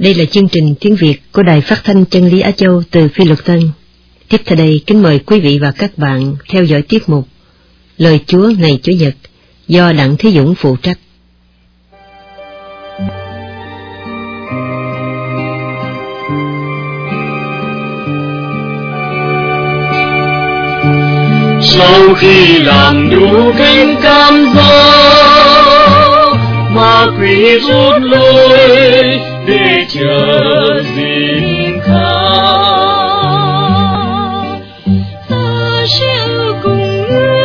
Đây là chương trình tiếng Việt của Đài Phát thanh Chân lý Á Châu từ Phi Luật Tân. Tiếp theo đây, kính mời quý vị và các bạn theo dõi tiết mục Lời Chúa ngày Chủ nhật do Đặng Thế Dũng phụ trách. Sau khi làm đủ cánh cam gió, ma quỷ rút lui để chờ gìn khao. Ta sẽ ở cùng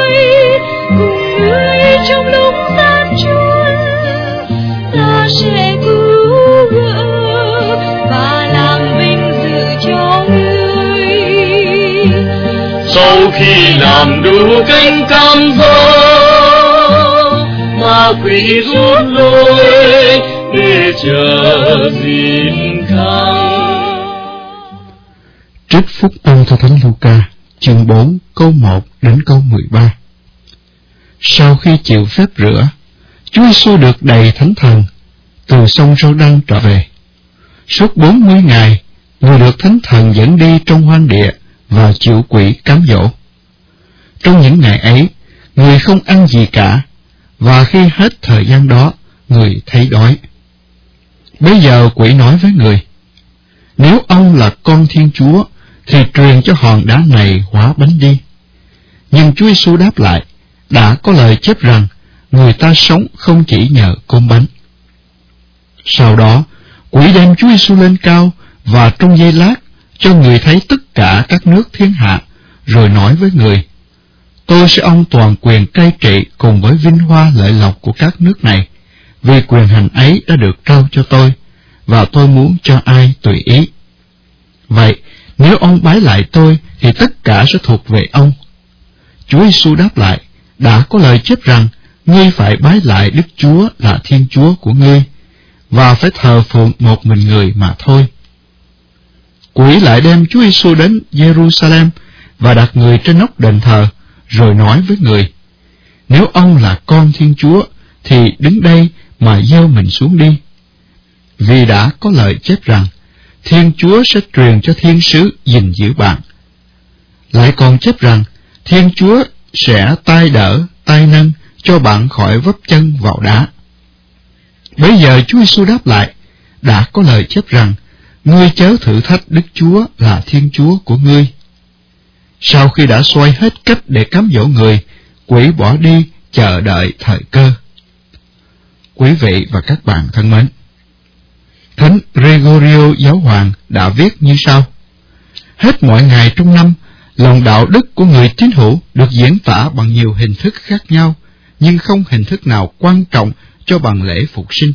ngươi trong lúc gian truân. Ta sẽ cứu gỡ và làm vinh dự cho ngươi. Sau khi làm đủ cánh cam gió, ma quỷ rút lui để chờ gìn khao. Trích phúc âm theo Thánh Luca, chương 4, câu 1 đến câu 13. Sau khi chịu phép rửa, Chúa Giêsu được đầy Thánh Thần từ sông Giô-đanh trở về. Suốt 40 ngày, người được Thánh Thần dẫn đi trong hoang địa và chịu quỷ cám dỗ. Trong những ngày ấy, người không ăn gì cả, và khi hết thời gian đó, người thấy đói. Bây giờ quỷ nói với người: nếu ông là con Thiên Chúa, thì truyền cho hòn đá này hóa bánh đi. Nhưng Chúa Giêsu đáp lại: đã có lời chép rằng, người ta sống không chỉ nhờ cơm bánh. Sau đó, quỷ đem Chúa Giêsu lên cao, và trong giây lát cho người thấy tất cả các nước thiên hạ, rồi nói với người: tôi sẽ ong toàn quyền cai trị cùng với vinh hoa lợi lộc của các nước này, vì quyền hành ấy đã được trao cho tôi, và tôi muốn cho ai tùy ý. Vậy, nếu ông bái lại tôi, thì tất cả sẽ thuộc về ông. Chúa Giêsu đáp lại: đã có lời chép rằng, ngươi phải bái lại Đức Chúa là Thiên Chúa của ngươi, và phải thờ phượng một mình người mà thôi. Quỷ lại đem Chúa Giêsu đến Jerusalem và đặt người trên nóc đền thờ, rồi nói với người: nếu ông là con Thiên Chúa, thì đứng đây mà gieo mình xuống đi. Vì đã có lời chép rằng, Thiên Chúa sẽ truyền cho thiên sứ gìn giữ bạn. Lại còn chép rằng, Thiên Chúa sẽ tay đỡ, tay nâng cho bạn khỏi vấp chân vào đá. Bây giờ Chúa Giêsu đáp lại: đã có lời chép rằng, ngươi chớ thử thách Đức Chúa là Thiên Chúa của ngươi. Sau khi đã xoay hết cách để cám dỗ người, quỷ bỏ đi chờ đợi thời cơ. Quý vị và các bạn thân mến, Thánh Gregorio Giáo Hoàng đã viết như sau: hết mọi ngày trong năm, lòng đạo đức của người tín hữu được diễn tả bằng nhiều hình thức khác nhau, nhưng không hình thức nào quan trọng cho bằng lễ phục sinh.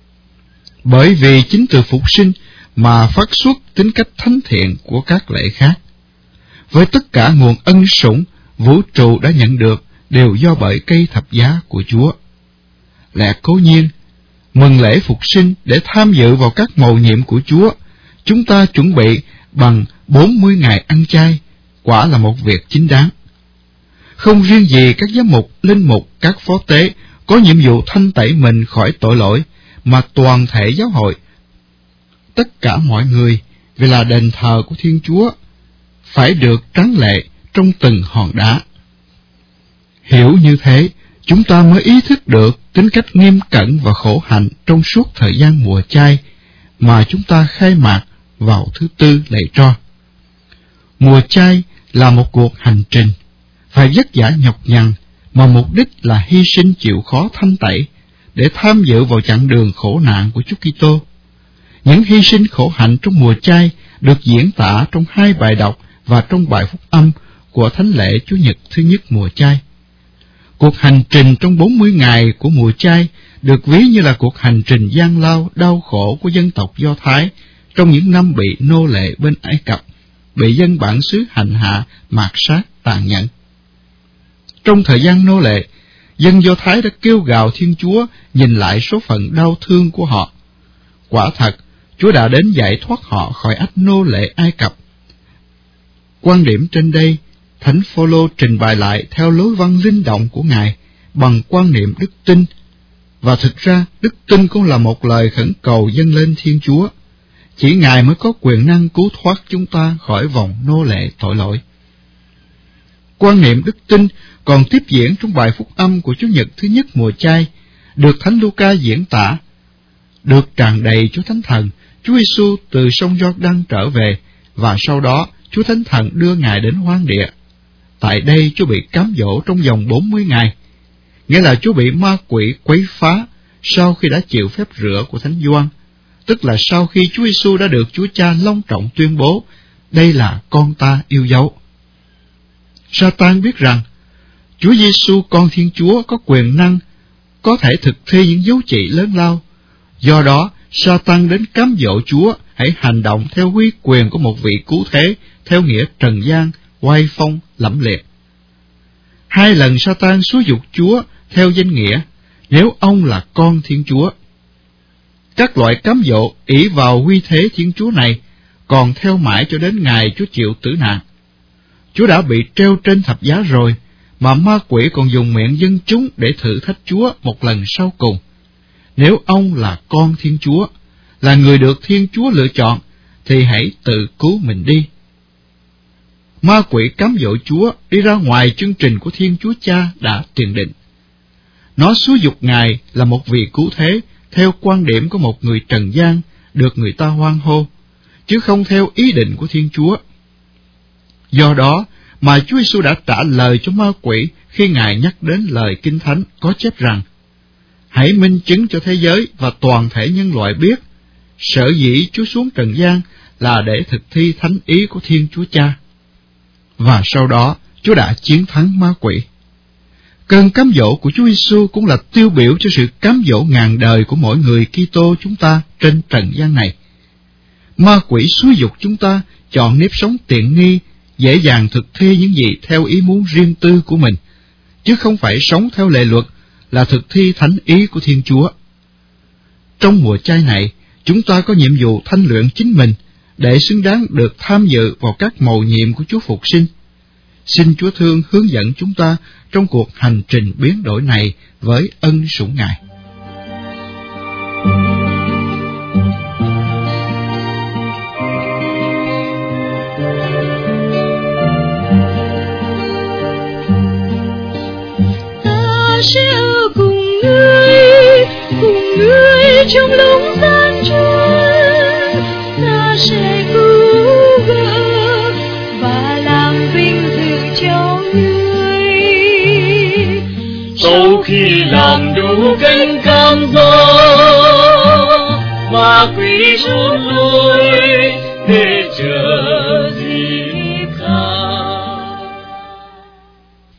Bởi vì chính từ phục sinh mà phát xuất tính cách thánh thiện của các lễ khác. Với tất cả nguồn ân sủng vũ trụ đã nhận được đều do bởi cây thập giá của Chúa. Lẽ cố nhiên, mừng lễ phục sinh để tham dự vào các mầu nhiệm của Chúa, chúng ta chuẩn bị bằng 40 ngày ăn chay, quả là một việc chính đáng. Không riêng gì các giám mục, linh mục, các phó tế có nhiệm vụ thanh tẩy mình khỏi tội lỗi, mà toàn thể giáo hội, tất cả mọi người, vì là đền thờ của Thiên Chúa, phải được tráng lệ trong từng hòn đá. Hiểu như thế, chúng ta mới ý thức được tính cách nghiêm cẩn và khổ hạnh trong suốt thời gian mùa chay mà chúng ta khai mạc vào thứ Tư lễ tro. Mùa chay là một cuộc hành trình, phải vất vả nhọc nhằn, mà mục đích là hy sinh chịu khó thanh tẩy để tham dự vào chặng đường khổ nạn của Chúa Kitô. Những hy sinh khổ hạnh trong mùa chay được diễn tả trong 2 bài đọc và trong bài phúc âm của thánh lễ Chủ nhật thứ nhất mùa chay. Cuộc hành trình trong 40 ngày của mùa chay được ví như là cuộc hành trình gian lao, đau khổ của dân tộc Do Thái trong những năm bị nô lệ bên Ai Cập, bị dân bản xứ hành hạ, mạt sát, tàn nhẫn. Trong thời gian nô lệ, dân Do Thái đã kêu gào Thiên Chúa nhìn lại số phận đau thương của họ. Quả thật, Chúa đã đến giải thoát họ khỏi ách nô lệ Ai Cập. Quan điểm trên đây, Thánh Phôlô trình bày lại theo lối văn linh động của Ngài bằng quan niệm đức tin, và thực ra đức tin cũng là một lời khẩn cầu dâng lên Thiên Chúa. chỉ Ngài mới có quyền năng cứu thoát chúng ta khỏi vòng nô lệ tội lỗi. Quan niệm đức tin còn tiếp diễn trong bài phúc âm của Chủ nhật thứ nhất mùa chay, được Thánh Luca diễn tả. Được tràn đầy Chúa Thánh Thần, Chúa Giêsu từ sông Giô-đăng trở về, và sau đó Chúa Thánh Thần đưa Ngài đến hoang địa. Tại đây Chúa bị cám dỗ trong vòng 40 ngày, nghĩa là Chúa bị ma quỷ quấy phá sau khi đã chịu phép rửa của Thánh Gioan, tức là sau khi Chúa Giêsu đã được Chúa Cha long trọng tuyên bố, đây là con ta yêu dấu. Sa-tan biết rằng Chúa Giêsu con Thiên Chúa có quyền năng, có thể thực thi những dấu trị lớn lao. Do đó, Sa-tan đến cám dỗ Chúa hãy hành động theo uy quyền của một vị cứu thế, theo nghĩa trần gian, oai phong, lẫm liệt. 2 lần Sa-tan xúi giục Chúa theo danh nghĩa, nếu ông là con Thiên Chúa. Các loại cám dỗ ỷ vào uy thế Thiên Chúa này còn theo mãi cho đến ngày Chúa chịu tử nạn. Chúa đã bị treo trên thập giá rồi, mà ma quỷ còn dùng miệng dân chúng để thử thách Chúa một lần sau cùng. Nếu ông là con Thiên Chúa, là người được Thiên Chúa lựa chọn, thì hãy tự cứu mình đi. Ma quỷ cám dỗ Chúa đi ra ngoài chương trình của Thiên Chúa Cha đã tiền định. Nó xúi giục Ngài là một vị cứu thế theo quan điểm của một người trần gian được người ta hoan hô, chứ không theo ý định của Thiên Chúa. Do đó mà Chúa Giêsu đã trả lời cho ma quỷ khi Ngài nhắc đến lời Kinh Thánh có chép rằng, hãy minh chứng cho thế giới và toàn thể nhân loại biết, sở dĩ Chúa xuống trần gian là để thực thi thánh ý của Thiên Chúa Cha. Và sau đó, Chúa đã chiến thắng ma quỷ. Cơn cám dỗ của Chúa Giêsu cũng là tiêu biểu cho sự cám dỗ ngàn đời của mỗi người Kitô chúng ta trên trần gian này. Ma quỷ xúi giục chúng ta chọn nếp sống tiện nghi, dễ dàng thực thi những gì theo ý muốn riêng tư của mình, chứ không phải sống theo lệ luật là thực thi thánh ý của Thiên Chúa. Trong mùa chay này, chúng ta có nhiệm vụ thanh luyện chính mình để xứng đáng được tham dự vào các mầu nhiệm của Chúa Phục Sinh. Xin Chúa thương hướng dẫn chúng ta trong cuộc hành trình biến đổi này với ân sủng Ngài. Ta sẽ ở cùng ngươi trong lúc gian truân. Ta sẽ cứu gỡ và làm vinh dự cho ngươi. Sau khi làm đủ cánh cam dỗ, ma quỷ rút lui để chờ